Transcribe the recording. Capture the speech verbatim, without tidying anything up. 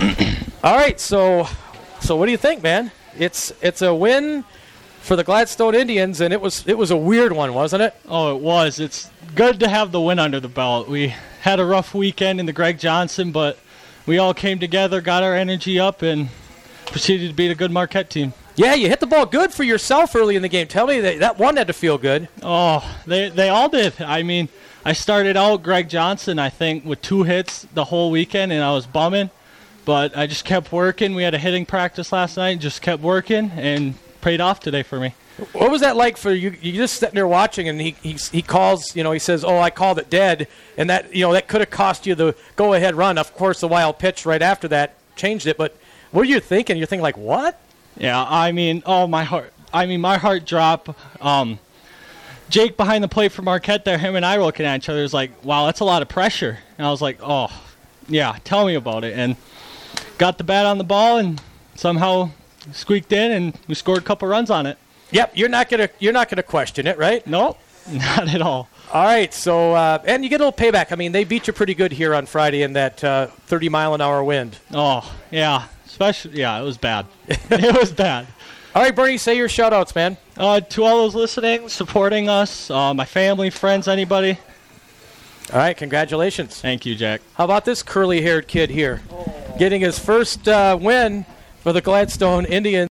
All right, so so what do you think, man? It's it's a win for the Gladstone Indians, and it was it was a weird one, wasn't it? Oh, it was. It's good to have the win under the belt. We had a rough weekend in the Greg Johnson, but we all came together, got our energy up, and proceeded to beat a good Marquette team. Yeah, you hit the ball good for yourself early in the game. Tell me that that one had to feel good. Oh, they they all did. I mean, I started out Greg Johnson, I think, with two hits the whole weekend, and I was bumming. But I just kept working. We had a hitting practice last night, just kept working, and paid off today for me. What was that like for you? You just sitting there watching, and he he, he calls, you know, he says, oh, I called it dead, and that, you know, that could have cost you the go-ahead run. Of course, the wild pitch right after that changed it, but what are you thinking? You're thinking, like, what? Yeah, I mean, oh, my heart. I mean, my heart dropped. Um, Jake behind the plate for Marquette there, him and I were looking at each other. It was like, wow, that's a lot of pressure. And I was like, oh, yeah, tell me about it. And got the bat on the ball and somehow squeaked in, and we scored a couple runs on it. Yep, you're not gonna you're not gonna question it, right? No, not at all. All right, so uh, and you get a little payback. I mean, they beat you pretty good here on Friday in that uh, thirty mile an hour wind. Oh yeah. Especially, yeah, it was bad. It was bad. All right, Bernie, say your shout-outs, man. Uh, to all those listening, supporting us, uh, my family, friends, anybody. All right, congratulations. Thank you, Jack. How about this curly-haired kid here? Oh. Getting his first uh, win for the Gladstone Indians.